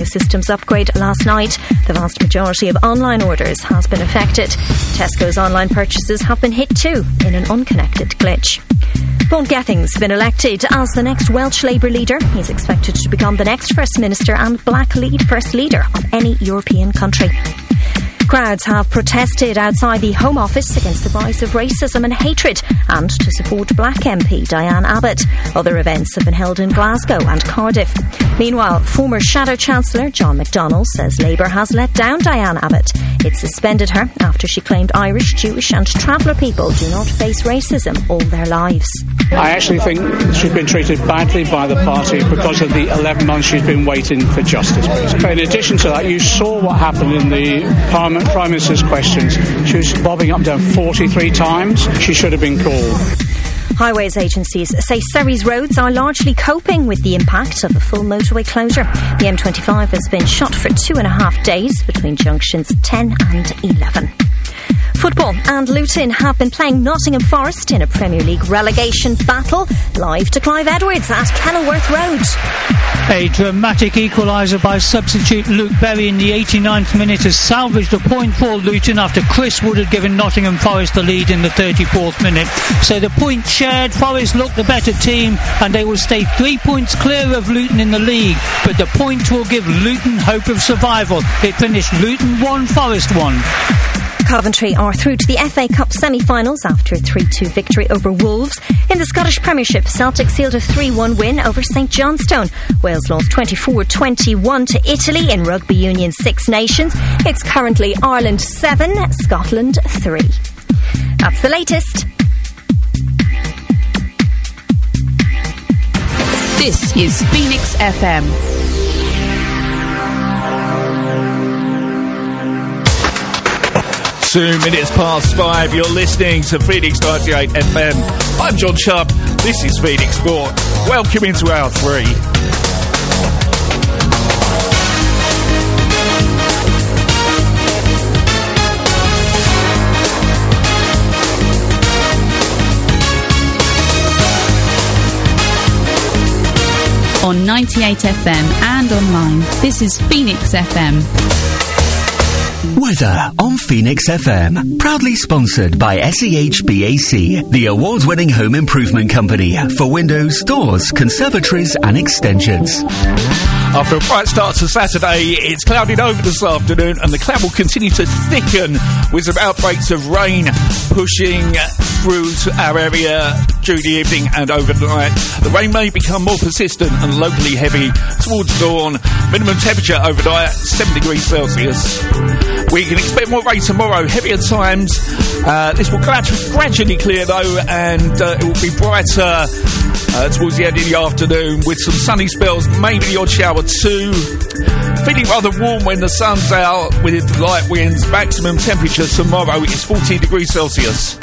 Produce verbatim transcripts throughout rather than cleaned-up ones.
following a systems upgrade last night. The vast majority of online orders has been affected. Tesco's online purchases have been hit too in an unconnected glitch. Vaughan Gething's been elected as the next Welsh Labour leader. He's expected to become the next First Minister and black lead First Leader of any European country. Crowds have protested outside the Home Office against the rise of racism and hatred and to support Black M P Diane Abbott. Other events have been held in Glasgow and Cardiff. Meanwhile, former Shadow Chancellor John McDonnell says Labour has let down Diane Abbott. It suspended her after she claimed Irish, Jewish and traveller people do not face racism all their lives. I actually think she's been treated badly by the party because of the eleven months she's been waiting for justice. But in addition to that, you saw what happened in the Parliament Prime Minister's questions. She was bobbing up and down forty-three times. She should have been called. Highways agencies say Surrey's roads are largely coping with the impact of a full motorway closure. The M twenty-five has been shut for two and a half days between junctions ten and eleven. Football and Luton have been playing Nottingham Forest in a Premier League relegation battle. Live to Clive Edwards at Kenilworth Road. A dramatic equaliser by substitute Luke Berry in the eighty-ninth minute has salvaged a point for Luton after Chris Wood had given Nottingham Forest the lead in the thirty-fourth minute. So the point shared, Forest look the better team and they will stay three points clear of Luton in the league. But the point will give Luton hope of survival. It finished Luton one, Forest one. Coventry are through to the F A Cup semi-finals after a three two victory over Wolves. In the Scottish Premiership, Celtic sealed a three one win over St Johnstone. Wales lost twenty-four twenty-one to Italy in Rugby Union Six Nations. It's currently Ireland seven, Scotland three. That's the latest. This is Phoenix F M. Two minutes past five, you're listening to Phoenix ninety-eight F M. I'm John Chubb, this is Phoenix Sport. Welcome into hour three. On ninety-eight F M and online, this is Phoenix F M. Weather on Phoenix F M, proudly sponsored by S E H B A C, the award-winning home improvement company for windows, doors, conservatories and extensions. After a bright start to Saturday, it's clouded over this afternoon and the cloud will continue to thicken with some outbreaks of rain pushing through to our area during the evening and overnight. The rain may become more persistent and locally heavy towards dawn. Minimum temperature overnight, seven degrees Celsius. We can expect more rain tomorrow, heavier times. Uh, this will gradu- gradually clear though, and uh, it will be brighter uh, towards the end of the afternoon with some sunny spells, maybe the odd shower too. Feeling rather warm when the sun's out with light winds. Maximum temperature tomorrow is fourteen degrees Celsius.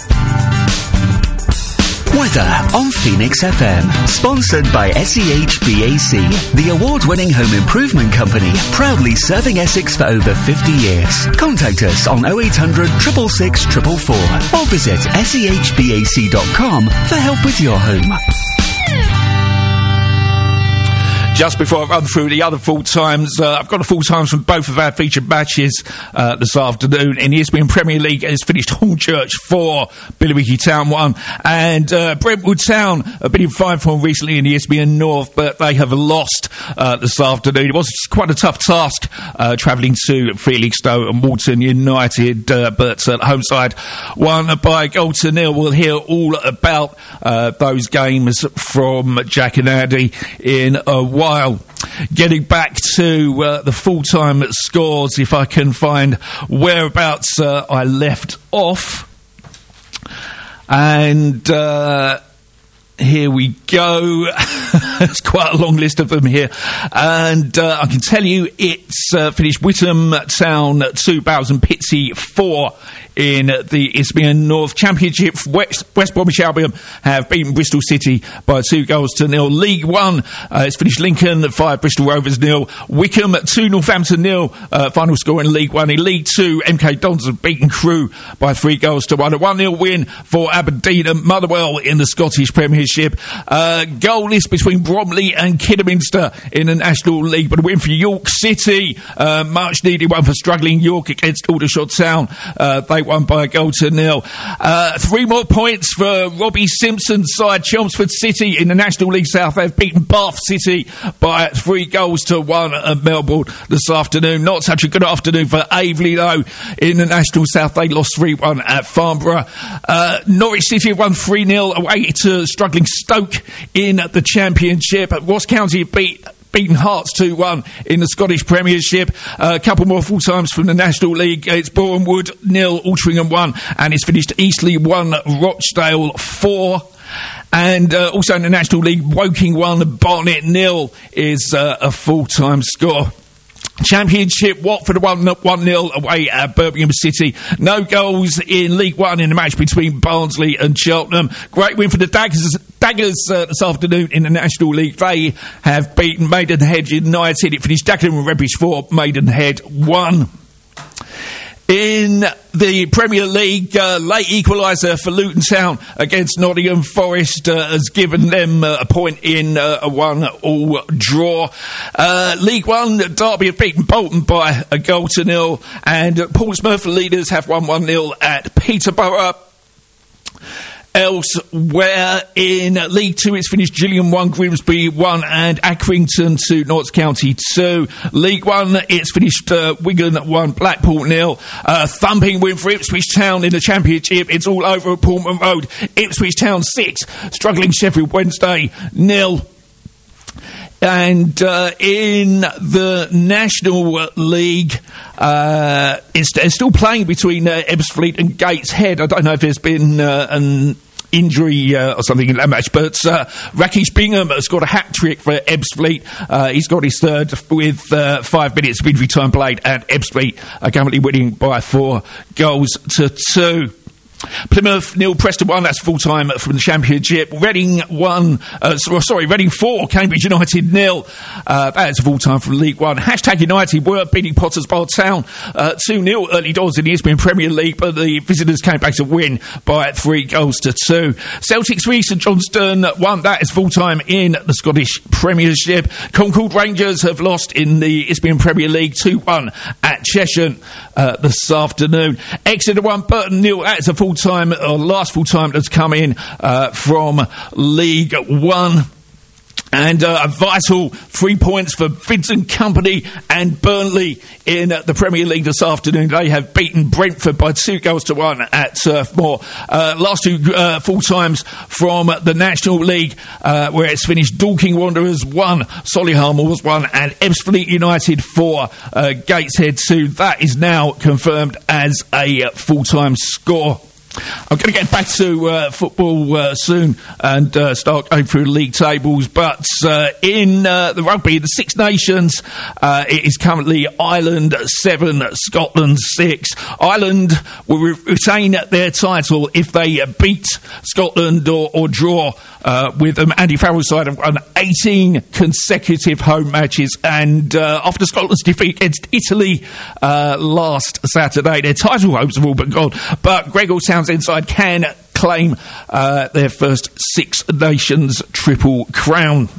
Weather on Phoenix F M, sponsored by S E H B A C, the award-winning home improvement company, proudly serving Essex for over fifty years. Contact us on oh eight hundred, six six six, four four four or visit S E H B A C dot com for help with your home. Just before I run through the other full times, uh, I've got a full times from both of our featured matches uh, this afternoon. In the Isthmian Premier League, it's finished Hornchurch four, Billericay Town one, and uh, Brentwood Town have been in fine form recently in the Isthmian North, but they have lost uh, this afternoon. It was quite a tough task uh, travelling to Felixstowe and Walton United, uh, but uh, home side won by a goal to nil. We'll hear all about uh, those games from Jack and Andy in a while. While getting back to uh, the full-time scores, if I can find whereabouts uh, I left off. And uh, here we go. It's quite a long list of them here. And uh, I can tell you it's uh, finished Whittam Town two, Bowes and Pitsea four in the Isthmian North Championship. West, West Bromwich Albion have beaten Bristol City by two goals to nil. League One, uh, it's finished Lincoln five, Bristol Rovers nil. Wickham two, Northampton nil. Uh, final score in League One. In League Two, M K Dons have beaten Crewe by three goals to one. A one nil win for Aberdeen and Motherwell in the Scottish Premiership. Premiership. Uh, goalless between Bromley and Kidderminster in the National League, but a win for York City. Uh, much needed one for struggling York against Aldershot Town. Uh, they won by a goal to nil. Uh, three more points for Robbie Simpson's side. Chelmsford City in the National League South have beaten Bath City by three goals to one at Melbourne this afternoon. Not such a good afternoon for Aveley, though. In the National South, they lost three one at Farnborough. Uh, Norwich City have won three nil away to struggling Stoke in the Championship. Ross County beat beaten Hearts two one in the Scottish Premiership. Uh, a couple more full times from the National League. It's Boreham Wood nil, Altrincham one, and it's finished Eastleigh one, Rochdale four. And uh, also in the National League, Woking one, Barnet nil is uh, a full-time score. Championship, Watford one nil away at Birmingham City. No goals in League One in the match between Barnsley and Cheltenham. Great win for the Daggers, Daggers uh, this afternoon in the National League. They have beaten Maidenhead United. It finished Dagenham and Redbridge four, Maidenhead one. In the Premier League, uh, late equaliser for Luton Town against Nottingham Forest uh, has given them uh, a point in uh, a one-all draw. Uh, League One, Derby have beaten Bolton by a goal to nil, and uh, Portsmouth leaders have won one nil at Peterborough. Elsewhere in League Two, it's finished Gillingham one, Grimsby one, and Accrington two, Notts County two. League One, it's finished uh, Wigan one, Blackpool nil. Uh, thumping win for Ipswich Town in the Championship. It's all over at Portman Road. Ipswich Town six, struggling Sheffield Wednesday nil. And uh, in the National League, uh, it's, it's still playing between uh, Ebbsfleet and Gateshead. I don't know if there's been uh, an injury uh, or something in that match, but uh, Rakesh Bingham has got a hat-trick for Ebbsfleet. Uh, he's got his third with uh, five minutes of injury time played, and Ebbsfleet are currently winning by four goals to two. Plymouth nil, Preston one, that's full time from the Championship. Reading one, uh, sorry, Reading four, Cambridge United nil. Uh, that's full time from League One. Hashtag United were beating Potters Bar Town uh, two nil early doors in the Isthmian Premier League, but the visitors came back to win by three goals to two. Celtic three, St Johnstone one, that is full time in the Scottish Premiership. Concord Rangers have lost in the Isthmian Premier League two one at Cheshire uh, this afternoon. Exeter one, Burton nil, that's a full time, or last full time that's come in uh, from League One. And uh, a vital three points for Vincent Company and Burnley in uh, the Premier League this afternoon. They have beaten Brentford by two goals to one at Turf Moor. Uh, last two uh, full times from the National League, uh, where it's finished Dorking Wanderers one, Solihull Moors one, and Ebbsfleet United four, uh, Gateshead two. That is now confirmed as a uh, full-time score. I'm going to get back to uh, football uh, soon and uh, start going through league tables, but uh, in uh, the rugby, the Six Nations, uh, it is currently Ireland seven, Scotland six. Ireland will re- retain their title if they uh, beat Scotland or, or draw uh, with them. Andy Farrell's side have won eighteen consecutive home matches, and uh, after Scotland's defeat against Italy uh, last Saturday, their title hopes have all been gone, but Gregor Townsend inside can claim uh, their first Six Nations Triple Crown.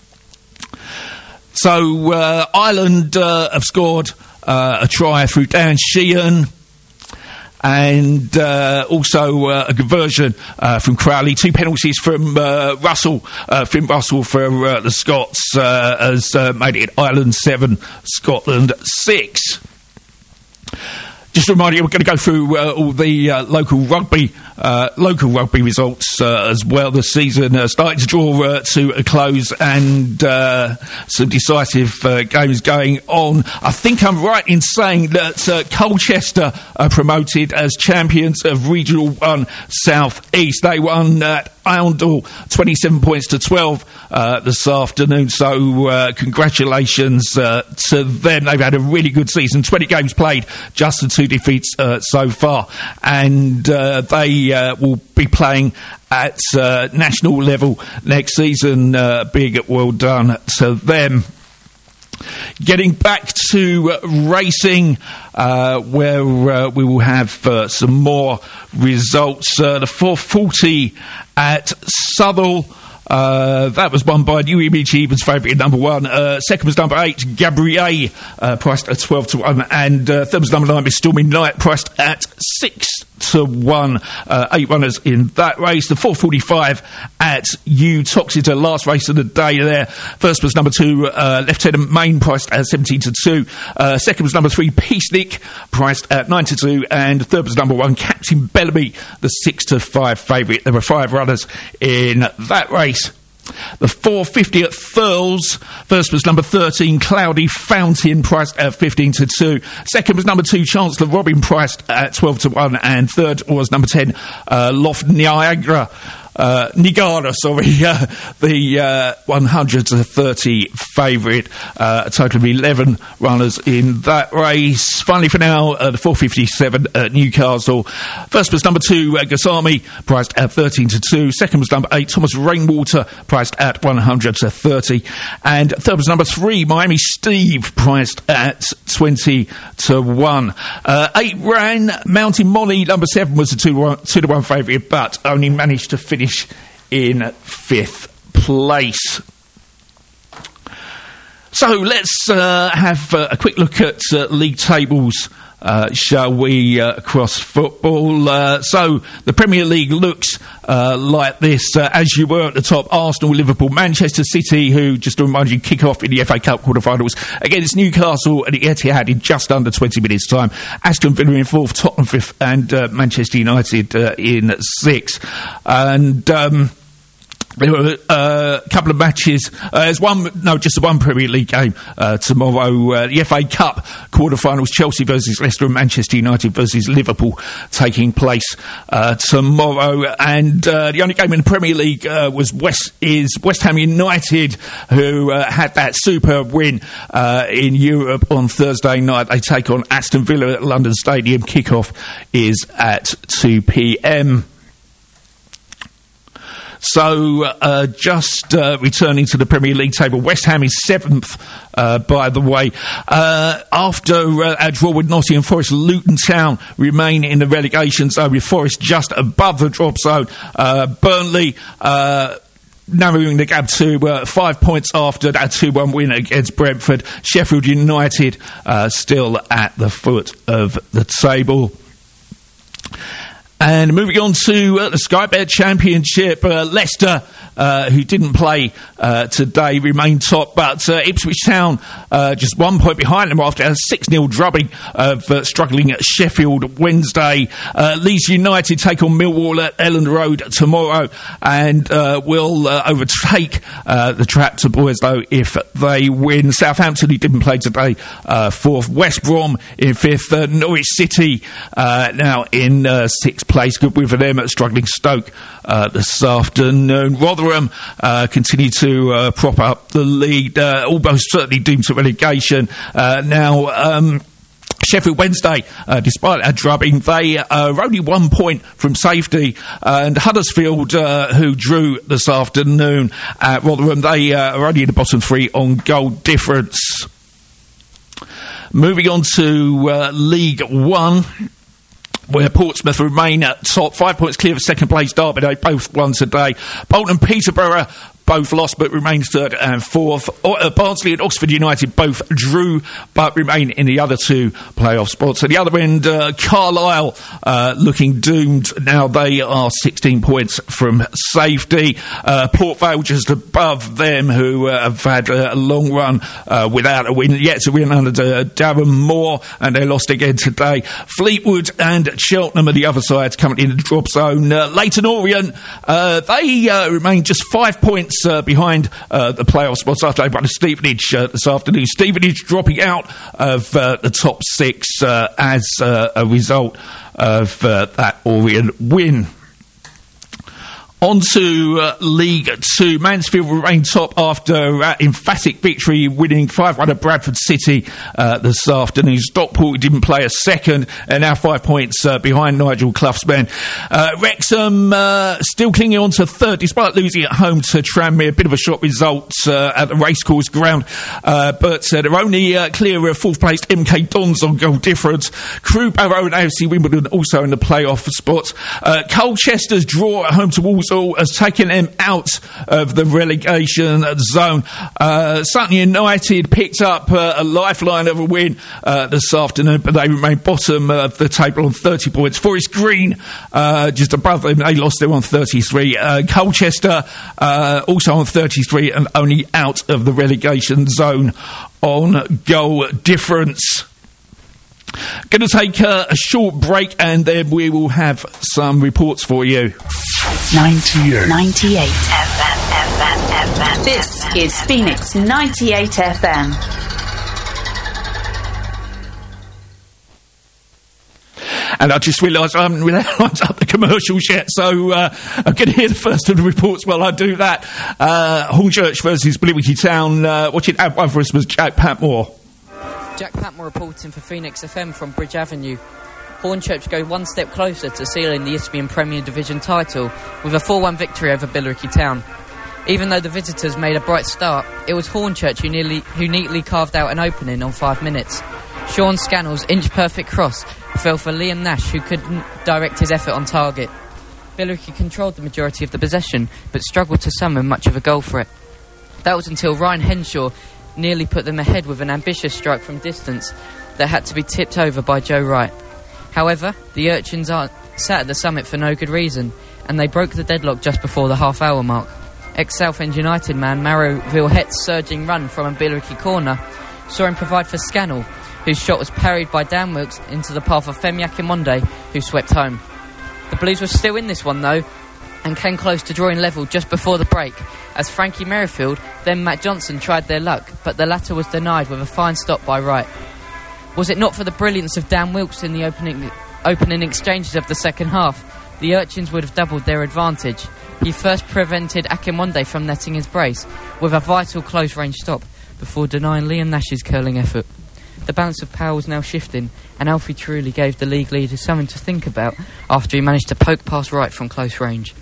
So uh, Ireland uh, have scored uh, a try through Dan Sheehan, and uh, also uh, a conversion uh, from Crowley. Two penalties from uh, Russell, uh, Finn Russell for uh, the Scots uh, has uh, made it Ireland seven, Scotland six. Just a reminder, we're going to go through uh, all the uh, local rugby uh, local rugby results uh, as well. The season uh, starting to draw uh, to a close, and uh, some decisive uh, games going on. I think I'm right in saying that uh, Colchester are promoted as champions of Regional one South East. They won at Oundle twenty-seven points to twelve uh, this afternoon, so uh, congratulations uh, to them. They've had a really good season, twenty games played, just the two defeats uh, so far, and uh, they uh, will be playing at uh, national level next season. Uh, big well done to them. Getting back to uh, racing, uh, where uh, we will have uh, some more results. Uh, the four forty at Southall Uh, that was won by New Image, Evans favourite number one. Uh, second was number eight, Gabrielle, uh, priced at twelve to one. And uh, third was number nine, Miss Stormy Night, priced at six to one. Uh, eight runners in that race. The four forty-five at Utoxeter, last race of the day there. First was number two, uh, Lieutenant Main, priced at seventeen to two. Uh, second was number three, Peacenik, priced at nine to two. And third was number one, Captain Bellamy, the six to five favourite. There were five runners in that race. The four fifty at Thurles. First was number thirteen, Cloudy Fountain, priced at fifteen to two. Second was number two, Chancellor Robin, priced at twelve to one. And third was number ten, uh, Loft Niagara. Uh, Nigara, sorry, uh, the uh, one hundred to thirty favourite, uh, a total of eleven runners in that race. Finally, for now, uh, the four fifty-seven at Newcastle. First was number two, uh, Gasami, priced at thirteen to two. Second was number eight, Thomas Rainwater, priced at one hundred to thirty. And third was number three, Miami Steve, priced at twenty to one. Uh, eight ran, Mountain Molly, number seven, was a two, two to one favourite, but only managed to finish in fifth place. So let's uh, have uh, a quick look at uh, league tables, uh, shall we, uh, across football. Uh, so the Premier League looks uh, like this. Uh, as you were at the top, Arsenal, Liverpool, Manchester City, who, just to remind you, kick off in the F A Cup quarter-finals against Newcastle at the Etihad in just under twenty minutes' time. Aston Villa in fourth, Tottenham fifth, and uh, Manchester United uh, in sixth. And Um, There were uh, a couple of matches. Uh, there's one, no, just one Premier League game uh, tomorrow. Uh, the F A Cup quarter-finals, Chelsea versus Leicester and Manchester United versus Liverpool, taking place uh, tomorrow. And uh, the only game in the Premier League uh, was West is West Ham United, who uh, had that superb win uh, in Europe on Thursday night. They take on Aston Villa at London Stadium. Kickoff is at two p.m. So, uh, just uh, returning to the Premier League table, West Ham is seventh, uh, by the way. Uh, after uh, our draw with Nottingham Forest, Luton Town remain in the relegation zone, with Forest just above the drop zone. Uh, Burnley Uh, narrowing the gap to uh, five points after that two one win against Brentford. Sheffield United uh, still at the foot of the table. And moving on to uh, the Sky Bet Championship, uh, Leicester, uh, who didn't play uh, today, remain top, but uh, Ipswich Town uh, just one point behind them after a six nil drubbing of uh, struggling at Sheffield Wednesday. Uh, Leeds United take on Millwall at Elland Road tomorrow and uh, will uh, overtake uh, the Traptor Boys, though, if they win. Southampton, who didn't play today, uh, fourth. West Brom in fifth. Uh, Norwich City uh, now in uh, sixth place. Good win for them at struggling Stoke uh, this afternoon. Rotherham uh, continue to uh, prop up the lead, uh, almost certainly doomed to relegation. Uh, now, um, Sheffield Wednesday, uh, despite a drubbing, they uh, are only one point from safety. Uh, and Huddersfield, uh, who drew this afternoon at Rotherham, they uh, are only in the bottom three on goal difference. Moving on to uh, League One, where Portsmouth remain at top, five points clear of second place. Derby, they both won today. Bolton, Peterborough, both lost but remained third and fourth. Uh, Barnsley and Oxford United both drew but remain in the other two playoff spots. At the other end, uh, Carlisle uh, looking doomed. Now they are sixteen points from safety. Uh, Port Vale just above them, who uh, have had a long run uh, without a win. Yet to win under uh, Darren Moore, and they lost again today. Fleetwood and Cheltenham are the other sides coming in the drop zone. Uh, Leyton Orient, uh, they uh, remain just five points Uh, behind uh, the playoff spots after they won Stevenage uh, this afternoon. Stevenage dropping out of uh, the top six uh, as uh, a result of uh, that Orient win. On to uh, League Two. Mansfield remain top after uh, emphatic victory, winning five one at Bradford City uh, this afternoon. Stockport didn't play a second, and now five points uh, behind Nigel Clough's men. Uh, Wrexham uh, still clinging on to third, despite losing at home to Tranmere. A bit of a short result uh, at the Racecourse ground, uh, but uh, they're only uh, clear of fourth placed M K Dons on goal difference. Crewe, Barrow and A F C Wimbledon also in the playoff spots. Uh, Colchester's draw at home to Walsall Bristol has taken them out of the relegation zone. Uh, Sutton United picked up uh, a lifeline of a win uh, this afternoon, but they remain bottom of the table on thirty points. Forest Green, uh, just above them, they lost them on thirty-three. Uh, Colchester, uh, also on thirty-three and only out of the relegation zone on goal difference. Going to take uh, a short break and then we will have some reports for you. ninety-eight. ninety-eight F M, F M, F M. This is Phoenix ninety-eight F M. And I just realised I haven't really lined up the commercials yet, so uh, I'm going to hear the first of the reports while I do that. Uh, Hornchurch versus Billericay Town. Uh, watching out one for us was Jack Patmore. Jack Patmore reporting for Phoenix F M from Bridge Avenue. Hornchurch go one step closer to sealing the Isthmian Premier Division title with a four one victory over Billericay Town. Even though the visitors made a bright start, it was Hornchurch who, nearly, who neatly carved out an opening on five minutes. Sean Scannell's inch-perfect cross fell for Liam Nash, who couldn't direct his effort on target. Billericay controlled the majority of the possession, but struggled to summon much of a goal threat. That was until Ryan Henshaw nearly put them ahead with an ambitious strike from distance that had to be tipped over by Joe Wright. However, the Urchins aren't sat at the summit for no good reason, and they broke the deadlock just before the half-hour mark. Ex-Southend United man Maro Vilhet's surging run from a Billericay corner saw him provide for Scannell, whose shot was parried by Dan Wilkes into the path of Femi Akinwande, who swept home. The Blues were still in this one, though, and came close to drawing level just before the break, as Frankie Merrifield, then Matt Johnson, tried their luck, but the latter was denied with a fine stop by Wright. Was it not for the brilliance of Dan Wilkes in the opening, opening exchanges of the second half, the Urchins would have doubled their advantage. He first prevented Akinwande from netting his brace with a vital close-range stop before denying Liam Nash's curling effort. The balance of power was now shifting, and Alfie truly gave the league leaders something to think about after he managed to poke past Wright from close range.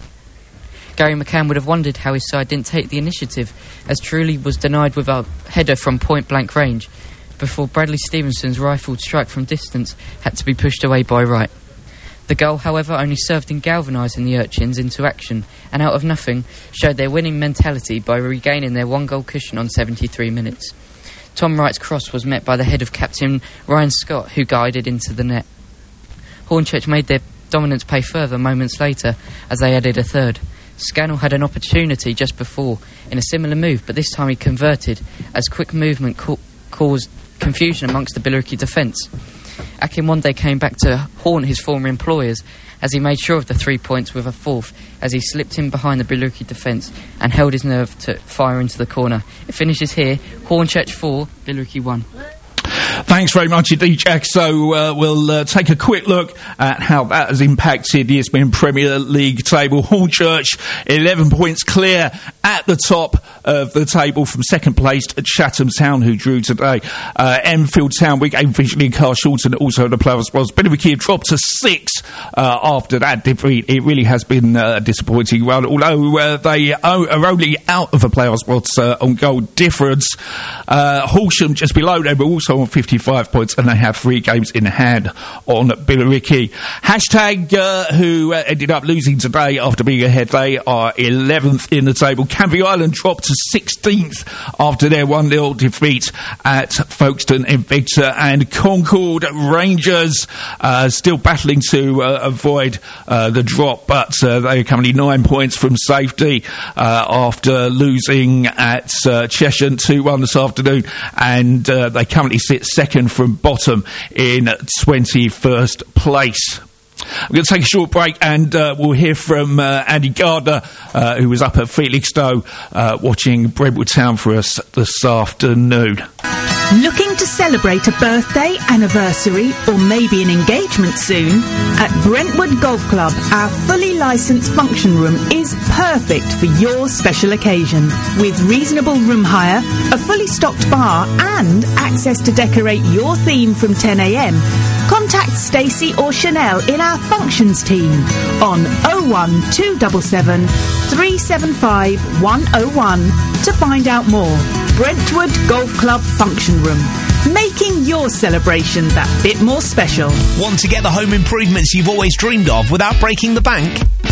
Gary McCann would have wondered how his side didn't take the initiative, as Truly was denied with a header from point-blank range, before Bradley Stevenson's rifled strike from distance had to be pushed away by Wright. The goal, however, only served in galvanising the Urchins into action, and out of nothing showed their winning mentality by regaining their one-goal cushion on seventy-three minutes. Tom Wright's cross was met by the head of captain Ryan Scott, who guided into the net. Hornchurch made their dominance pay further moments later as they added a third. Scannell had an opportunity just before in a similar move, but this time he converted as quick movement ca- caused confusion amongst the Billericay defence. Akinwande came back to haunt his former employers as he made sure of the three points with a fourth as he slipped in behind the Billericay defence and held his nerve to fire into the corner. It finishes here, Hornchurch four, Billericay one. Thanks very much indeed, Jack. So uh, we'll uh, take a quick look at how that has impacted the Isthmian Premier League table. Hornchurch, eleven points clear at the top of the table from second place at Chatham Town, who drew today. Uh, Enfield Town, Wigan, Finchley and Carshalton also the playoff spots. Billericay dropped to six uh, after that defeat. It really has been uh, a disappointing run, although uh, they are only out of the playoff spots uh, on goal difference. Uh, Horsham just below them, but also on fifty-five points, and they have three games in hand on Billericay. Hashtag, uh, who uh, ended up losing today after being ahead, they are eleventh in the table. Canvey Island dropped to sixteenth after their one nil defeat at Folkestone Invicta, and Concord Rangers uh, still battling to uh, avoid uh, the drop, but uh, they are currently nine points from safety uh, after losing at uh, Cheshire two one this afternoon, and uh, they currently sit second from bottom in twenty-first place. I'm going to take a short break and uh, we'll hear from uh, Andy Gardner, uh, who was up at Felixstowe uh, watching Brentwood Town for us this afternoon. Looking to celebrate a birthday, anniversary, or maybe an engagement soon? At Brentwood Golf Club, our fully licensed function room is perfect for your special occasion. With reasonable room hire, a fully stocked bar, and access to decorate your theme from ten a m, contact Stacey or Chanel in our functions team on oh one two seven seven, three seven five, one oh one to find out more. Brentwood Golf Club Function Room, making your celebration that bit more special. Want to get the home improvements you've always dreamed of without breaking the bank?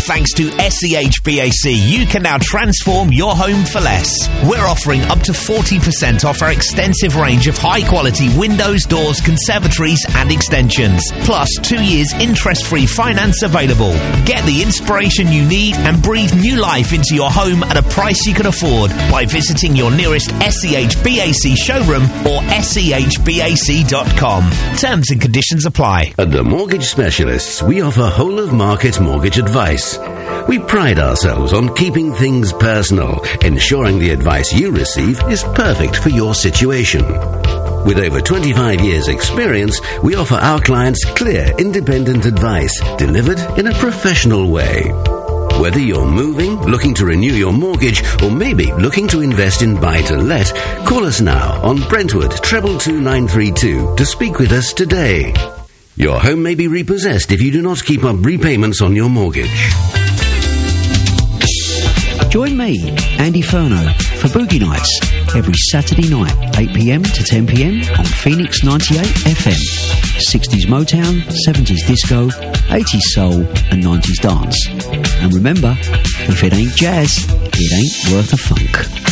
Thanks to S E H B A C, you can now transform your home for less. We're offering up to forty percent off our extensive range of high-quality windows, doors, conservatories and extensions. Plus, two years interest-free finance available. Get the inspiration you need and breathe new life into your home at a price you can afford by visiting your nearest S E H B A C showroom or S E H B A C dot com. Terms and conditions apply. At the Mortgage Specialists, we offer whole-of-market mortgage advice. We pride ourselves on keeping things personal, ensuring the advice you receive is perfect for your situation. With over twenty-five years' experience, we offer our clients clear, independent advice delivered in a professional way. Whether you're moving, looking to renew your mortgage, or maybe looking to invest in buy-to-let, call us now on Brentwood treble two nine three two to speak with us today. Your home may be repossessed if you do not keep up repayments on your mortgage. Join me, Andy Furno, for Boogie Nights every Saturday night, eight p m to ten p m on Phoenix ninety-eight F M. sixties Motown, seventies disco, eighties soul and nineties dance. And remember, if it ain't jazz, it ain't worth a funk.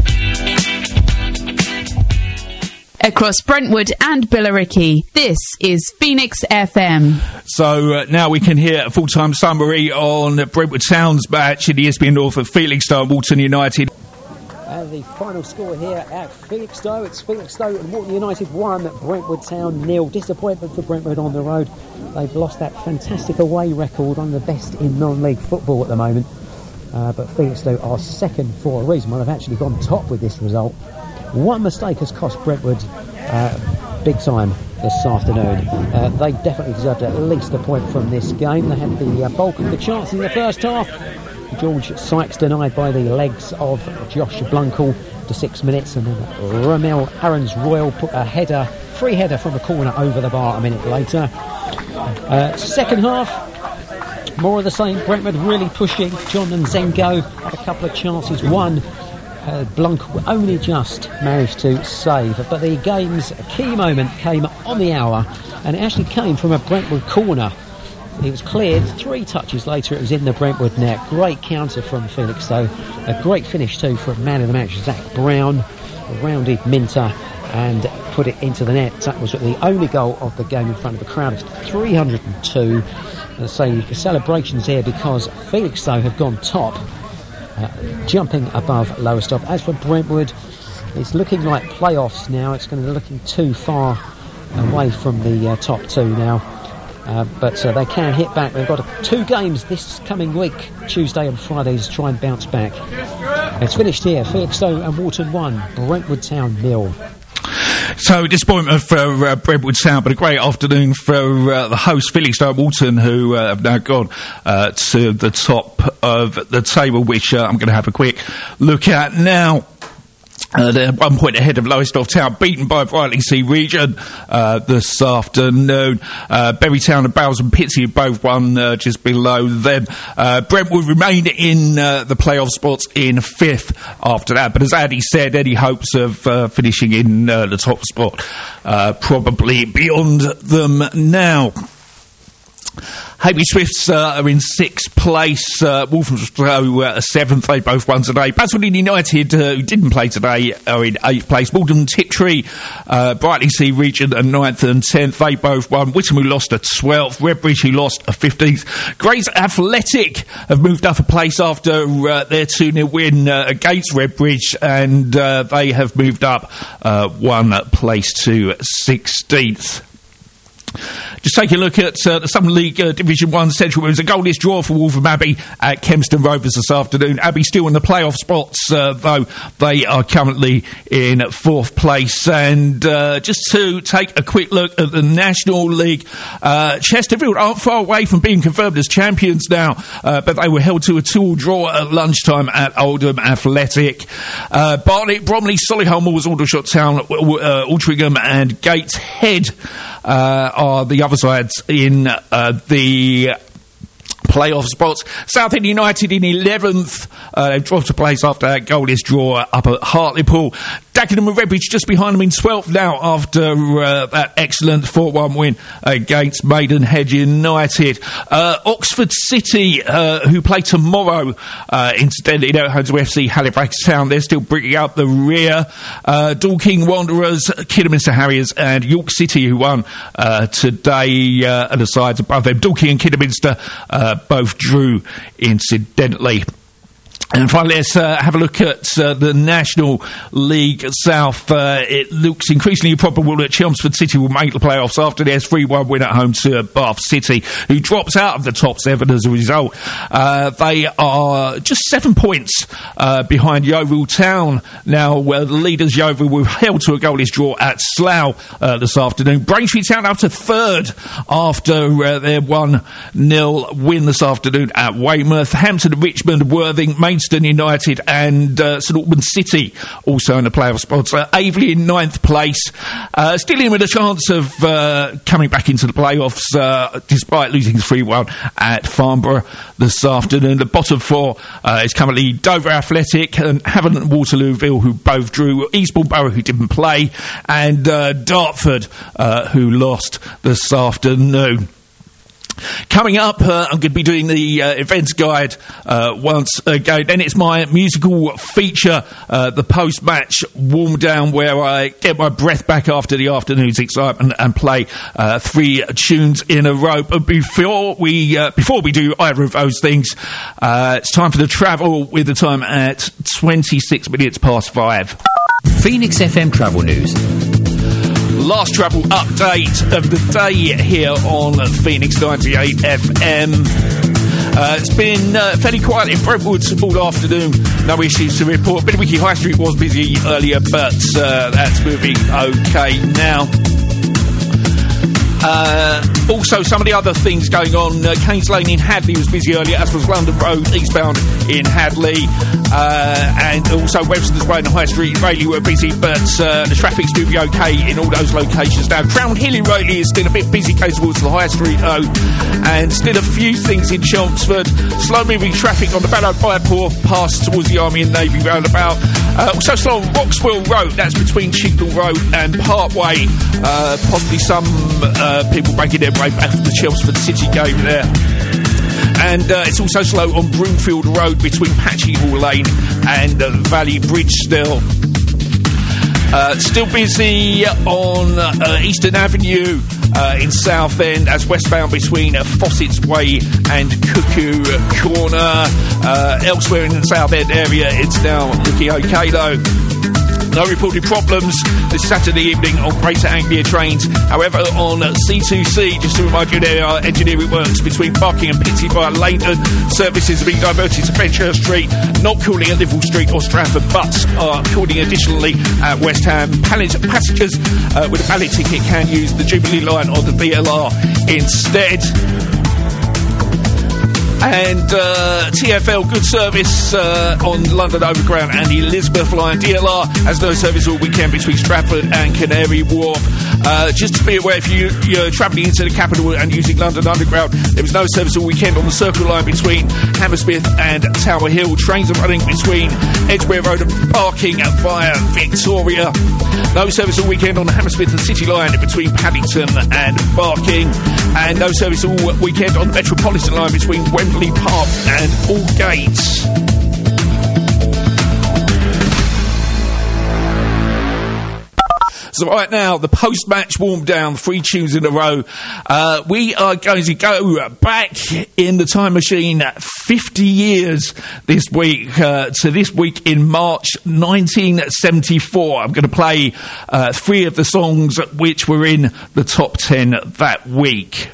Across Brentwood and Billericay, this is Phoenix F M. So uh, now we can hear a full-time summary on Brentwood Town's match in the E S P N North of Felixstowe and Walton United. And the final score here at Felixstowe, it's Felixstowe and Walton United one, Brentwood Town nil. Disappointment for Brentwood on the road. They've lost that fantastic away record, one of the best in non-league football at the moment. Uh, but Felixstowe are second for a reason. Well, they've actually gone top with this result. One mistake has cost Brentwood uh, big time this afternoon. Uh, they definitely deserved at least a point from this game. They had the uh, bulk of the chances in the first half. George Sykes denied by the legs of Josh Blunkel to six minutes, and then Ramel Aarons Royal put a header, free header from the corner over the bar a minute later. Uh, second half, more of the same. Brentwood really pushing. John and Zengo had a couple of chances. One Uh, Blunkel only just managed to save, but the game's key moment came on the hour, and it actually came from a Brentwood corner. It was cleared, three touches later it was in the Brentwood net. Great counter from Felixstowe, a great finish too from man of the match Zach Brown, rounded Minter and put it into the net. That was the only goal of the game in front of a crowd of three hundred two. And so celebrations here because Felixstowe have gone top, Uh, jumping above Lowestoft. As for Brentwood, it's looking like playoffs now. It's going to be looking too far away from the uh, top two now. Uh, but uh, they can hit back. They've got uh, two games this coming week, Tuesday and Friday, to try and bounce back. It's finished here. Felixstowe and Walton one, Brentwood Town nil. So, disappointment for uh, Brentwood Town, but a great afternoon for uh, the host, Felixstowe Walton, who uh, have now gone uh, to the top of the table, which uh, I'm going to have a quick look at now. Uh, they're one point ahead of Lowestoft Town, beaten by Brightlingsea Region uh, this afternoon. Uh, Berry Town and Bowes and Pitsea both won uh, just below them. Uh, Brentwood remain in uh, the playoff spots in fifth after that. But as Addy said, any hopes of uh, finishing in uh, the top spot uh, probably beyond them now. Hayley Swifts uh, are in sixth place, uh, Walthamstow uh, seventh, they both won today. Basildon United, uh, who didn't play today, are in eighth place. Malden Tiptree, uh, Brightlingsea Region are ninth and tenth, they both won. Whittam, who lost at twelfth, Redbridge, who lost at fifteenth. Grays Athletic have moved up a place after uh, their two nil win uh, against Redbridge, and uh, they have moved up uh, one place to sixteenth. Just take a look at uh, the Southern League uh, Division one Central. It was a goalless draw for Waltham Abbey at Kempston Rovers this afternoon. Abbey still in the playoff spots, uh, though they are currently in fourth place. And uh, just to take a quick look at the National League, uh, Chesterfield aren't far away from being confirmed as champions now, uh, but they were held to a two-all draw at lunchtime at Oldham Athletic. Uh, Barnet, Bromley, Solihull Moors, Aldershot Town, uh, Altrincham and Gateshead uh, are the other sides in uh, the playoff spots. Southend United in eleventh. Uh, they've dropped a place after that goalless draw up at Hartlepool. Dagenham and Redbridge just behind them in twelfth now after uh, that excellent four one win against Maidenhead United. Uh, Oxford City, uh, who play tomorrow, uh, incidentally, they're at home to F C Halifax Town. They're still bringing up the rear. Uh, Dorking Wanderers, Kidderminster Harriers and York City, who won uh, today, uh, and the sides above them. Dorking and Kidderminster uh, both drew, incidentally. And finally, let's uh, have a look at uh, the National League South. Uh, it looks increasingly probable that Chelmsford City will make the playoffs after their three one win at home to Bath City, who drops out of the top seven as a result. Uh, they are just seven points uh, behind Yeovil Town now, where the leaders Yeovil were held to a goalless draw at Slough uh, this afternoon. Braintree Town up to third after uh, their one nil win this afternoon at Weymouth. Hampton, Richmond, Worthing, Maidstone United and uh, St Albans City also in the playoff spots. Uh, Aveley in ninth place, uh, still in with a chance of uh, coming back into the playoffs uh, despite losing three one at Farnborough this afternoon. The bottom four uh, is currently Dover Athletic and Havant and Waterlooville, who both drew, Eastbourne Borough, who didn't play, and uh, Dartford, uh, who lost this afternoon. Coming up, uh, I'm going to be doing the uh, events guide uh, once again. Then it's my musical feature, uh, the post-match warm-down, where I get my breath back after the afternoon's excitement and play uh, three tunes in a row. But before we uh, before we do either of those things, uh, it's time for the travel with the time at twenty-six minutes past five. Phoenix F M Travel News. Last travel update of the day here on Phoenix ninety-eight F M. Uh, it's been uh, fairly quiet in Brentwood all afternoon. No issues to report. Billericay High Street was busy earlier, but uh, that's moving okay now. Uh, also, some of the other things going on. Uh, Keynes Lane in Hadley was busy earlier, as was London Road eastbound in Hadley. Uh, and also Webster's Way and High Street in Rayleigh were busy, but uh, the traffic's moving okay in all those locations now. Crown Hill in Rayleigh is still a bit busy, goes towards the High Street though. And still a few things in Chelmsford. Slow moving traffic on the Ballard Bypass pass towards the Army and Navy roundabout. Uh, also slow on Roxwell Road, that's between Chignall Road and Parkway. Uh, possibly some uh, people making their way back from the Chelmsford City game there. And uh, it's also slow on Broomfield Road between Patchy Hall Lane and uh, Valley Bridge still. Uh, still busy on uh, Eastern Avenue uh, in Southend, as westbound between uh, Fossett's Way and Cuckoo Corner. Uh, elsewhere in the Southend area, it's now looking okay though. No reported problems this Saturday evening on Greater Anglia trains. However, on C two C, just to remind you, there are engineering works between Barking and Pitsea via Leighton. Services are being diverted to Fenchurch Street, not calling at Liverpool Street or Stratford, but are calling additionally at West Ham. Passengers uh, with a valid ticket can use the Jubilee line or the B L R instead. And uh, T F L, good service uh, on London Overground and the Elizabeth line. D L R has no service all weekend between Stratford and Canary Wharf. Uh, just to be aware, if you, you're travelling into the capital and using London Underground, there was no service all weekend on the Circle line between Hammersmith and Tower Hill. Trains are running between Edgware Road and Barking via Victoria. No service all weekend on the Hammersmith and City line between Paddington and Barking. And no service all weekend on the Metropolitan line between Wembley Park and Aldgate. So right now, the post-match warm-down, three tunes in a row. Uh, we are going to go back in the time machine fifty years this week, uh, to this week in March nineteen seventy-four. I'm going to play uh, three of the songs which were in the top ten that week.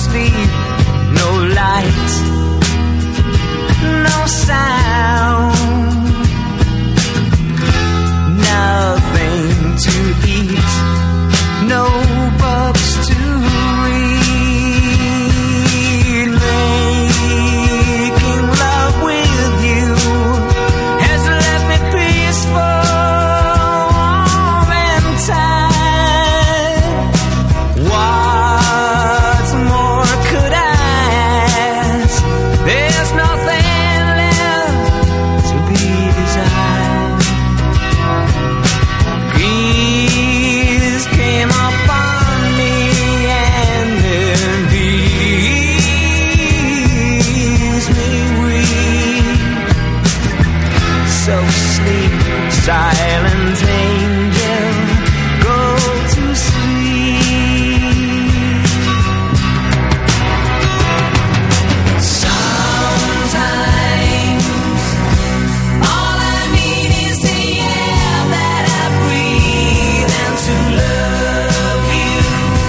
sleep, no light, no sound, nothing to eat, no books to read. Making love with you has left me peaceful and tired. What more could I ask? There's nothing left to be desired. Peace came upon me and then leaves me weak. So sleep, silent angel, go to sleep. Sometimes all I need is the air that I breathe and to love you.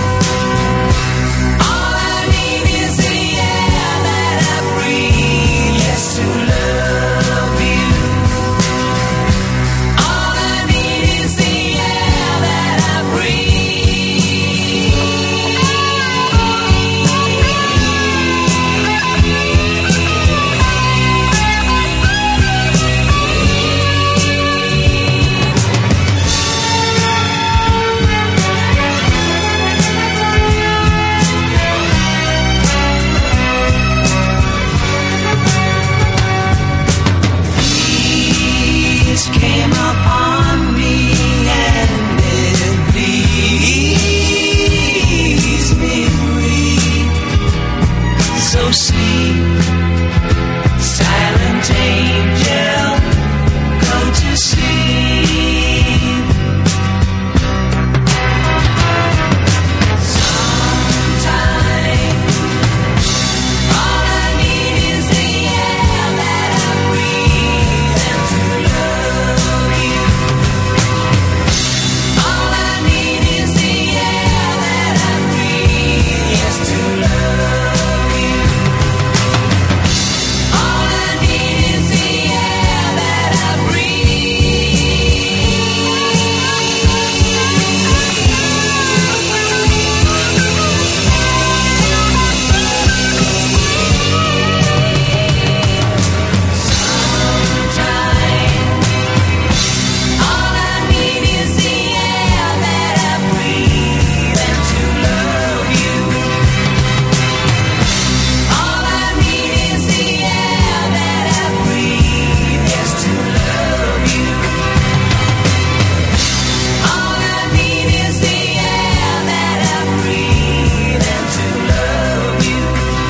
All I need is the air that I breathe, yes, to love you. All I need is the air that I Peace came upon me and it leaves me weak. So sleep, silent angel, go to sleep. Sometimes all I need is the air that I breathe and to love you. All I need is the air that I breathe, yes, to love you. All I need is the air that I All I need is the air that I breathe and to love you. All I need is the air that I breathe, yes, to love you. All I need is the air that I breathe and to love you.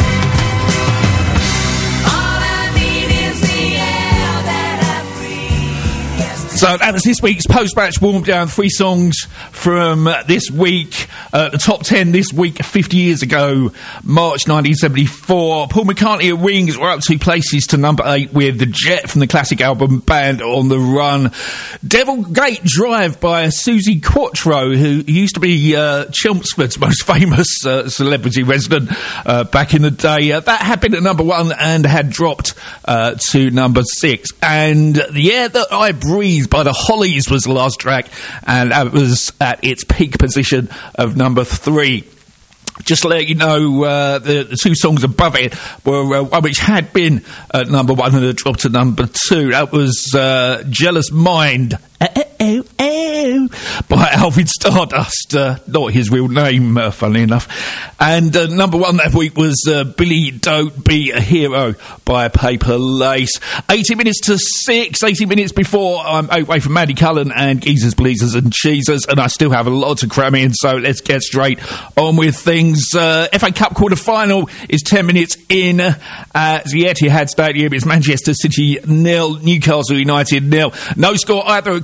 All I need is the air that I breathe, yes, to So that was this week's post-match warm-down. Three songs from uh, this week. Uh, the top ten this week, fifty years ago, March nineteen seventy-four. Paul McCartney and Wings were up two places to number eight with The Jet from the classic album Band on the Run. Devil Gate Drive by Susie Quattro, who used to be uh, Chelmsford's most famous uh, celebrity resident uh, back in the day. Uh, that had been at number one and had dropped uh, to number six. And The Air That I Breathe by the Hollies was the last track, and that was at its peak position of number three. Just to let you know, uh, the, the two songs above it were uh, one which had been at number one and had dropped to number two. That was uh, Jealous Mind. Oh, oh, oh, by Alvin Stardust, uh, not his real name, uh, funnily enough. And uh, number one that week was uh, Billy Don't Be a Hero by Paper Lace. eighty minutes to six, eighty minutes before I'm away from Maddie Cullen and Geezers, Bleezers and Cheesers, and I still have a lot to cram in, so let's get straight on with things. Uh, F A Cup quarter-final is ten minutes in at the Etihad Stadium. It's Manchester City nil, Newcastle United nil. No score either at Craven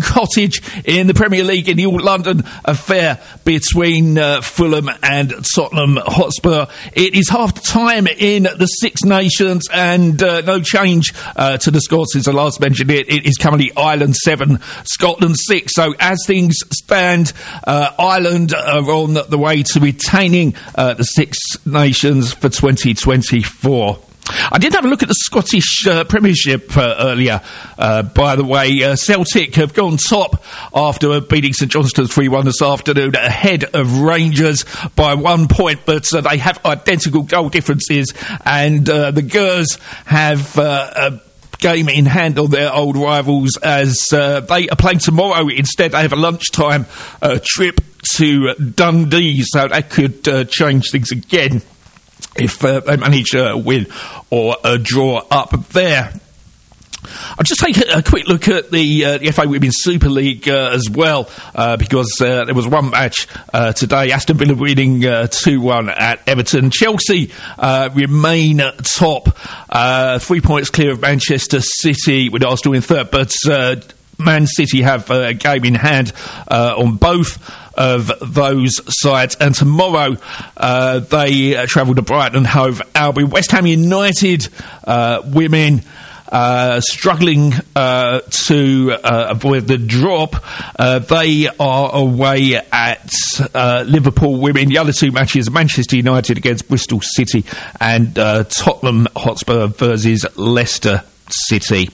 Cottage in the Premier League in the All London affair between uh, Fulham and Tottenham Hotspur. It is half time in the Six Nations, and uh, no change uh, to the score since I last mentioned it. It is currently Ireland seven, Scotland six. So as things stand, uh, Ireland are on the way to retaining uh, the Six Nations for twenty twenty-four. I did have a look at the Scottish uh, Premiership uh, earlier, uh, by the way. Uh, Celtic have gone top after beating St Johnstone three one this afternoon, ahead of Rangers by one point, but uh, they have identical goal differences, and uh, the Gers have uh, a game in hand on their old rivals as uh, they are playing tomorrow. Instead, they have a lunchtime uh, trip to Dundee, so that could uh, change things again if uh, they manage a win or a draw up there. I'll just take a, a quick look at the, uh, the F A Women's Super League uh, as well, uh, because uh, there was one match uh, today. Aston Villa winning uh, two one at Everton. Chelsea uh, remain top, uh, three points clear of Manchester City, with Arsenal in third, but uh, Man City have uh, a game in hand uh, on both of those sides, and tomorrow uh, they uh, travel to Brighton Hove Albion. West Ham United uh, women uh, struggling uh, to uh, avoid the drop. Uh, they are away at uh, Liverpool women. The other two matches: Manchester United against Bristol City and uh, Tottenham Hotspur versus Leicester City.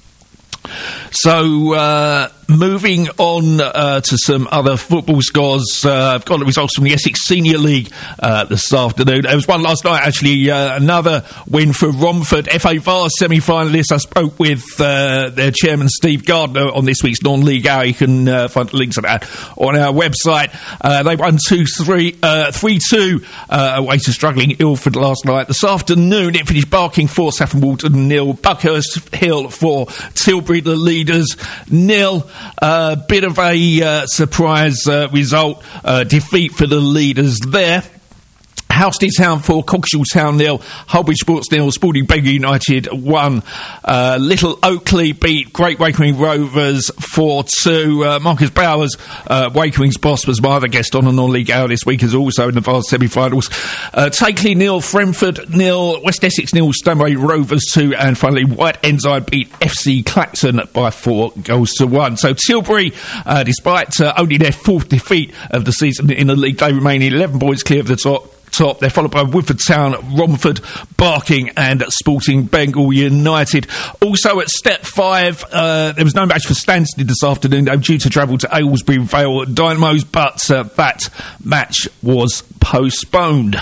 So, uh, moving on uh, to some other football scores. Uh, I've got the results from the Essex Senior League uh, this afternoon. There was one last night, actually, uh, another win for Romford. F A Vase semi-finalists. I spoke with uh, their chairman, Steve Gardner, on this week's non-league hour. You can uh, find the links to that on our website. Uh, they won two three, uh, three two uh, away to struggling Ilford last night. This afternoon, it finished Barking four, Saffron Walton nil, Buckhurst Hill four, Tilbury the leaders nil. A uh, bit of a uh, surprise uh, result, uh, defeat for the leaders there. Houston Town four, Coggeshall Town nil, Holbury Sports nil, Spalding Beggar United one. Uh, Little Oakley beat Great Wakering Rovers four two. Uh, Marcus Bowers, uh, Wakering's boss, was my other guest on a non-league hour this week, as also in the Vase semi-finals. Uh, Takeley nil, Fremford nil, West Essex nil, Stanway Rovers two, and finally White Ensign beat F C Clacton by four goals to one. So Tilbury, uh, despite uh, only their fourth defeat of the season in the league, they remain eleven points clear of the top. Top. They're followed by Woodford Town, Romford, Barking and Sporting Bengal United. Also at step five, uh, there was no match for Stansted this afternoon. They were due to travel to Aylesbury Vale Dynamos, but uh, that match was postponed.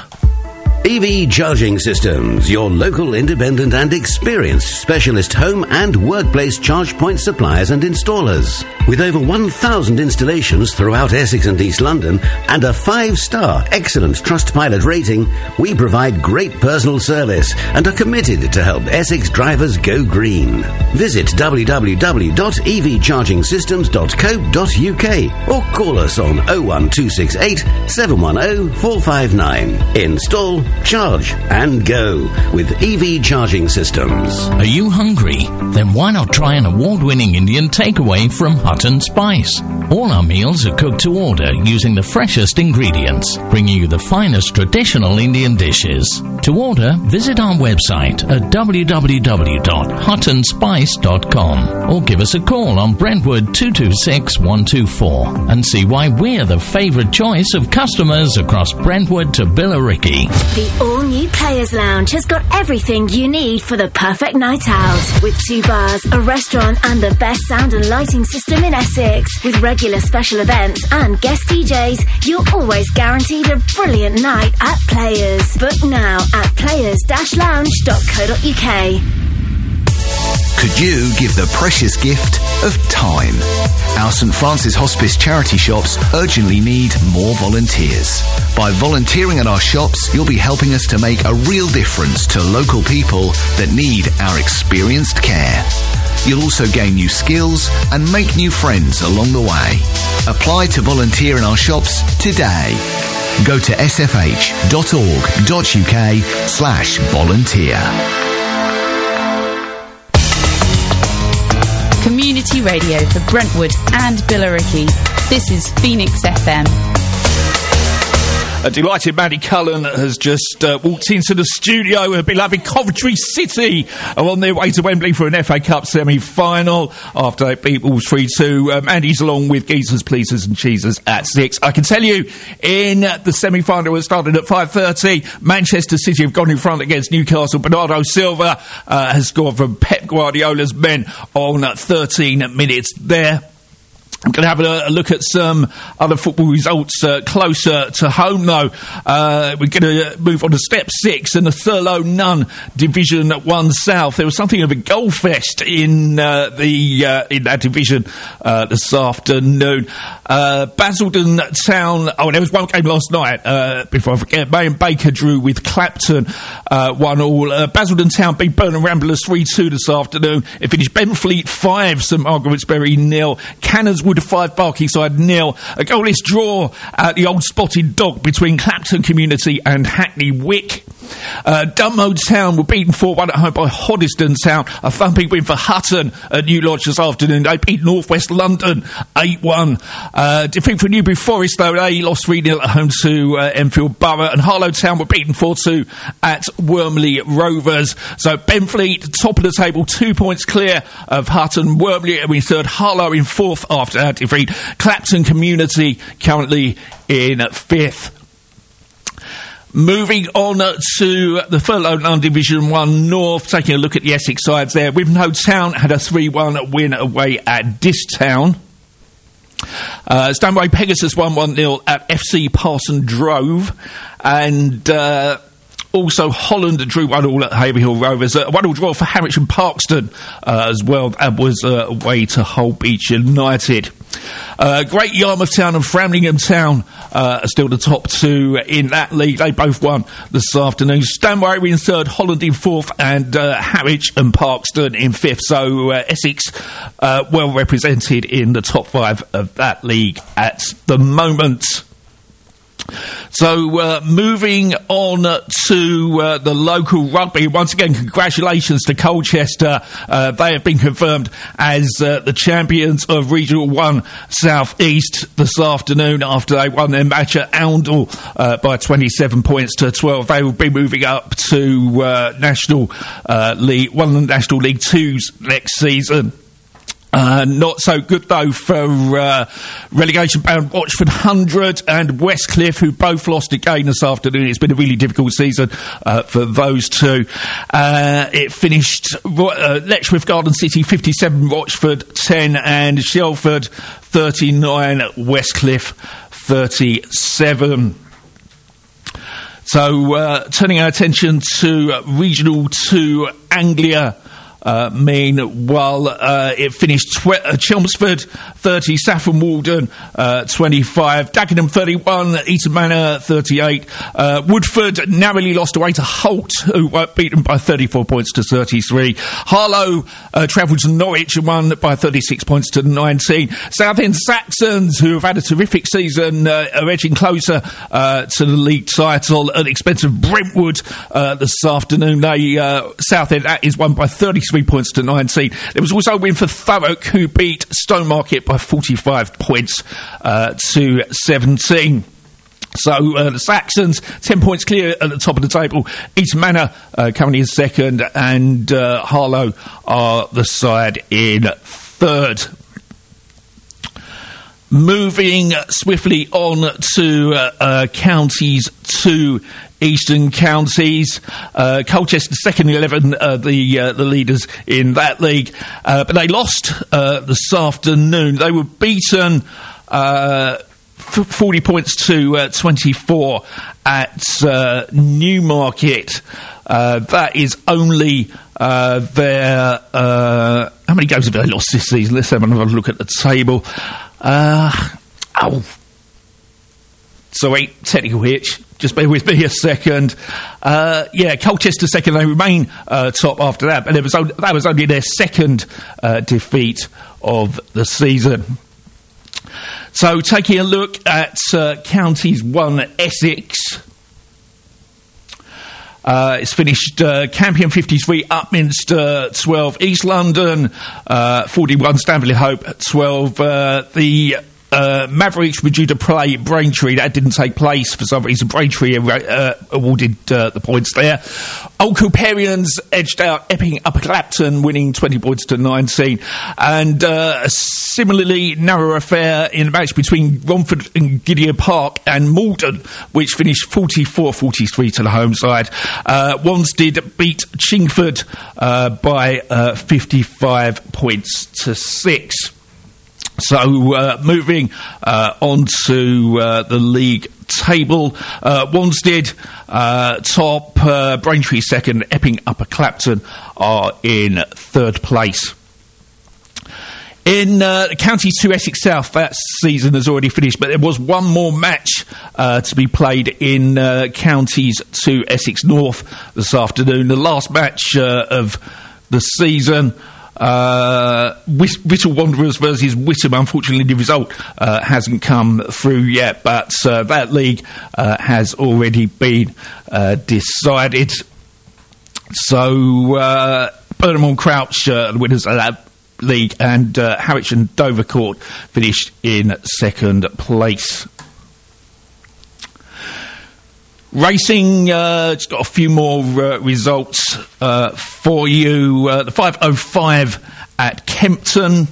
E V Charging Systems, your local independent and experienced specialist home and workplace charge point suppliers and installers. With over one thousand installations throughout Essex and East London and a five-star excellent Trustpilot rating, we provide great personal service and are committed to help Essex drivers go green. Visit w w w dot e v charging systems dot co dot u k or call us on oh one two six eight, seven one oh, four five nine. Install, charge and go with E V Charging Systems. Are you hungry? Then why not try an award-winning Indian takeaway from Hut and Spice? All our meals are cooked to order using the freshest ingredients, bringing you the finest traditional Indian dishes. To order, visit our website at w w w dot hut and spice dot com or give us a call on Brentwood two two six, one two four and see why we're the favourite choice of customers across Brentwood to Billericay. The all-new Players Lounge has got everything you need for the perfect night out. With two bars, a restaurant and the best sound and lighting system in Essex. With regular special events and guest D Js, you're always guaranteed a brilliant night at Players. Book now at players dash lounge dot co dot u k. Could you give the precious gift of time? Our St Francis Hospice charity shops urgently need more volunteers. By volunteering at our shops, you'll be helping us to make a real difference to local people that need our experienced care. You'll also gain new skills and make new friends along the way. Apply to volunteer in our shops today. Go to s f h dot org dot u k slash volunteer. Community Community Radio for Brentwood and Billericay. This is Phoenix F M. A delighted Maddie Cullen has just uh, walked into the studio. Her beloved Coventry City are on their way to Wembley for an F A Cup semi-final after they beat Wolves three two. Um, Andy's along with Geezers, Pleasers and Cheesers at six. I can tell you, in the semi-final, it started at five thirty. Manchester City have gone in front against Newcastle. Bernardo Silva uh, has scored from Pep Guardiola's men on thirteen minutes there. I'm going to have a, a look at some other football results uh, closer to home, though. Uh, we're going to move on to step six in the Thurlow Nunn Division one South. There was something of a goal fest in uh, the uh, in that division uh, this afternoon. Uh, Basildon Town. Oh, there was one game last night. Uh, before I forget, May and Baker drew with Clapton uh, one all. Uh, Basildon Town beat Burnham Ramblers three two this afternoon. It finished Benfleet five, St Margaret's-Bury nil. Cannorswood five, Barkingside nil. A goalless draw at the Old Spotted Dog between Clapton Community and Hackney Wick. Uh, Dunmow Town were beaten four one at home by Hoddesdon Town. A thumping win for Hutton at New Lodge this afternoon. They beat North West London eight one. Uh, defeat for Newbury Forest, though. They lost three nil at home to uh, Enfield Borough. And Harlow Town were beaten four two at Wormley Rovers. So Benfleet, top of the table, two points clear of Hutton. Wormley in third, Harlow in fourth after that defeat. Clapton Community currently in fifth. Moving on to the Thurlow Nunn Division one North, taking a look at the Essex sides there. Wivenhoe Town had a three one win away at Distown. Uh, Stanway Pegasus won one nil at F C Parson Drove. And uh, also Holland drew one all at Haverhill Rovers. A uh, one all draw for Harwich and Parkston uh, as well. That was uh, away to Hull Beach United. Uh, Great Yarmouth Town and Framlingham Town uh, are still the top two in that league. They both won this afternoon. Stanway in third, Holland in fourth, and uh, Harwich and Parkston in fifth. So uh, Essex uh, well represented in the top five of that league at the moment. So, uh, moving on to uh, the local rugby. Once again, congratulations to Colchester. Uh, they have been confirmed as uh, the champions of Regional one South East this afternoon after they won their match at Oundle uh, by twenty-seven points to twelve. They will be moving up to uh, National uh, League, one of the National League twos next season. Uh, not so good, though, for uh, relegation-bound Watchford one hundred and Westcliff, who both lost again this afternoon. It's been a really difficult season uh, for those two. Uh, it finished uh, Letchworth Garden City fifty-seven, Watchford ten, and Shelford thirty-nine, Westcliff thirty-seven. So, uh, turning our attention to uh, Regional two Anglia. Uh, meanwhile, uh, it finished tw- uh, Chelmsford thirty, Saffron Walden uh, twenty-five, Dagenham thirty-one, Eton Manor thirty-eight, uh, Woodford narrowly lost away to Holt, who were beaten by thirty-four points to thirty-three. Harlow uh, travelled to Norwich and won by thirty-six points to nineteen. Southend Saxons, who have had a terrific season, uh, are edging closer uh, to the league title at the expense of Brentwood uh, this afternoon. They uh, Southend that is won by thirty-three points to nineteen. There was also a win for Thurrock, who beat Stonemarket by forty-five points uh, to seventeen. So uh, the Saxons, ten points clear at the top of the table. East Manor uh, currently in second, and uh, Harlow are the side in third. Moving swiftly on to uh, uh, counties two. Eastern counties, uh, Colchester second eleven, uh, the uh, the leaders in that league, uh, but they lost uh, this afternoon. They were beaten uh, f- forty points to uh, twenty-four at uh, Newmarket. Uh, that is only uh, their uh, how many games have they lost this season? Let's have another look at the table. Uh, oh, sorry, technical hitch. Just bear with me a second. Uh, yeah, Colchester second. They remain uh, top after that, but it was only, that was only their second uh, defeat of the season. So, taking a look at uh, Counties one Essex. Uh, it's finished uh, Campion fifty-three, Upminster twelve, East London uh, forty-one, Stanley Hope twelve. Uh, the uh, Mavericks were due to play Braintree. That didn't take place for some reason. Braintree uh, awarded uh, the points there. Old Cooperians edged out Epping Upper Clapton, winning twenty points to nineteen. And uh, a similarly narrow affair in the match between Romford and Gideon Park and Malden, which finished forty-four forty-three to the home side. Uh, Wanstead beat Chingford uh, by uh, fifty-five points to six. So, uh, moving uh, on to uh, the league table, uh, Wanstead uh, top, uh, Braintree second, Epping Upper Clapton are in third place. In uh, County two Essex South, that season has already finished, but there was one more match uh, to be played in uh, Counties two Essex North this afternoon. The last match uh, of the season. Uh, Whittle Wanderers versus Witham. Unfortunately, the result uh, hasn't come through yet, but uh, that league uh, has already been uh, decided. So, uh, Burnham on Crouch, uh, the winners of that league, and uh, Harwich and Dovercourt finished in second place. Racing, uh, it's got a few more uh, results uh, for you. Uh, the five oh five at Kempton.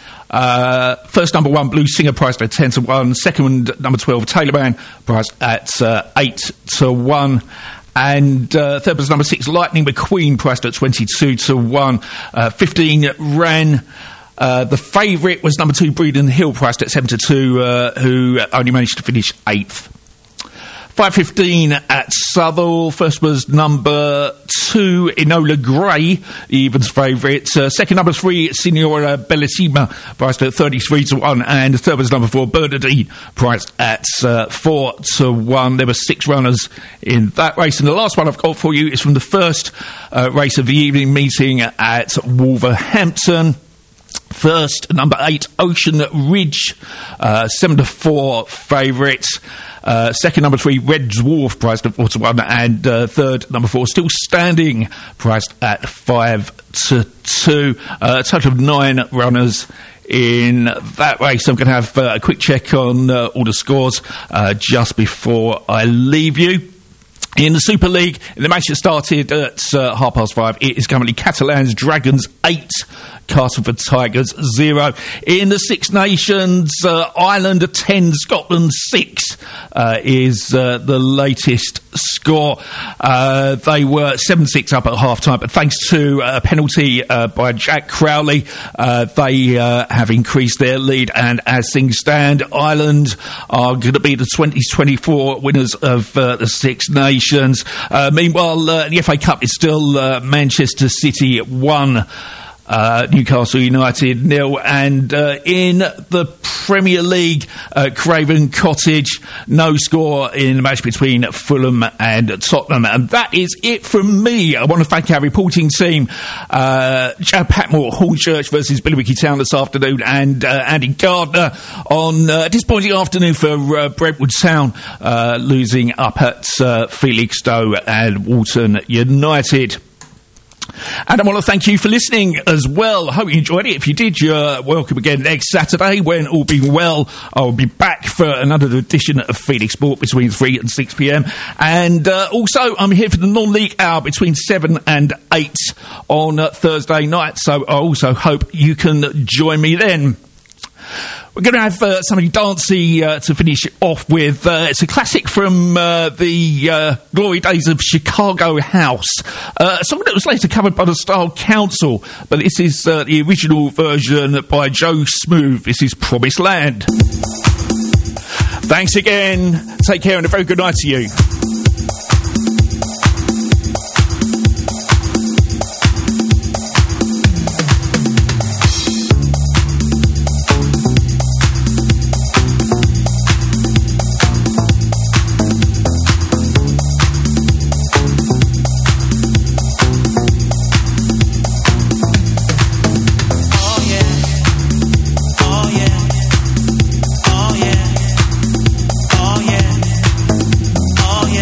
Uh, first number one, Blue Singer, priced at ten to one. Second number twelve, Taylorman, priced at uh, eight to one. And uh, third was number six, Lightning McQueen, priced at twenty-two to one. Uh, fifteen ran. Uh, the favourite was number two, Breeden Hill, priced at seven to two, uh, who only managed to finish eighth. five fifteen at Southall. First was number two, Enola Gray, the evens favourite. Uh, second, number three, Signora Bellissima, priced at thirty-three to one. And third was number four, Bernadine, priced at uh, four to one. There were six runners in that race. And the last one I've got for you is from the first uh, race of the evening meeting at Wolverhampton. First, number eight, Ocean Ridge, uh, seven to four favourites. Uh, second, number three, Red Dwarf, priced at four to one, and uh, third, number four, Still Standing, priced at five to two. Uh, a total of nine runners in that race. I'm going to have uh, a quick check on uh, all the scores uh, just before I leave you. In the Super League, the match that started at uh, half past five, it is currently Catalans Dragons eight, Castleford Tigers zero. In the Six Nations, uh, Ireland ten, Scotland six uh, is uh, the latest score. Uh, they were seven six up at half time, but thanks to a penalty uh, by Jack Crowley, uh, they uh, have increased their lead. And as things stand, Ireland are going to be the twenty twenty-four winners of uh, the Six Nations. Uh, meanwhile, uh, the F A Cup is still uh, Manchester City one, uh, Newcastle United nil, and uh, in the Premier League, uh, Craven Cottage, no score in the match between Fulham and Tottenham. And that is it from me. I want to thank our reporting team, uh, Chad Patmore, Hornchurch versus Billericay Town this afternoon, and uh, Andy Gardner on uh, a disappointing afternoon for uh, Brentwood Town, uh, losing up at uh, Felixstowe and Walton United. And I want to thank you for listening as well. I hope you enjoyed it. If you did, you're welcome again next Saturday when, all being well, I'll be back for another edition of Phoenix Sport between three and six p.m. And uh, also, I'm here for the non-league hour between seven and eight on uh, Thursday night. So I also hope you can join me then. We're going to have uh, something dancey uh, to finish off with. Uh, it's a classic from uh, the uh, glory days of Chicago House. Uh, a song that was later covered by the Style Council, but this is uh, the original version by Joe Smooth. This is Promised Land. Thanks again. Take care and a very good night to you. Oh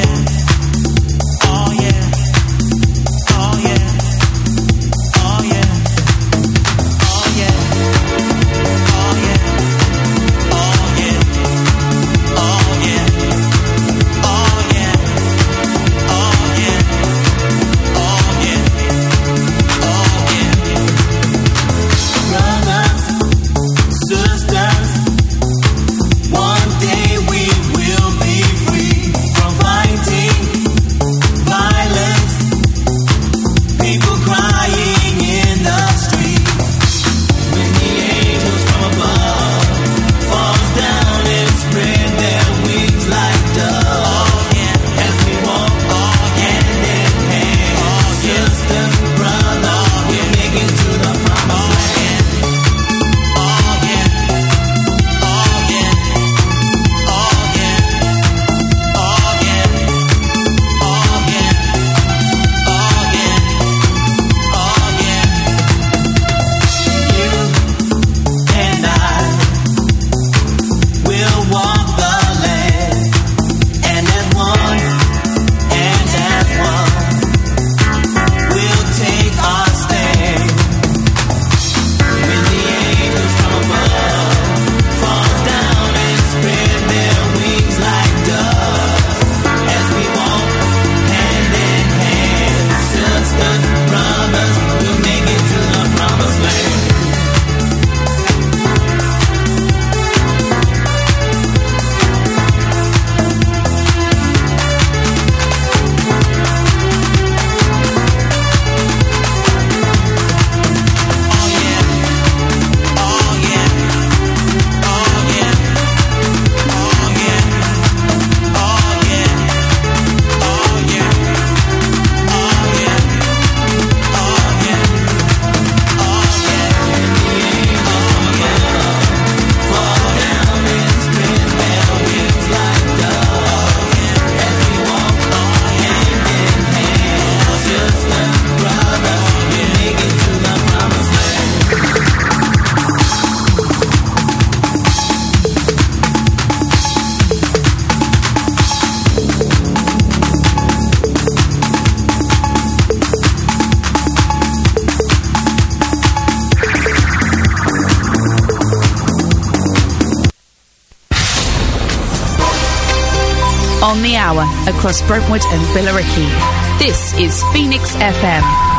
on the hour across Brentwood and Billericay. This is Phoenix F M.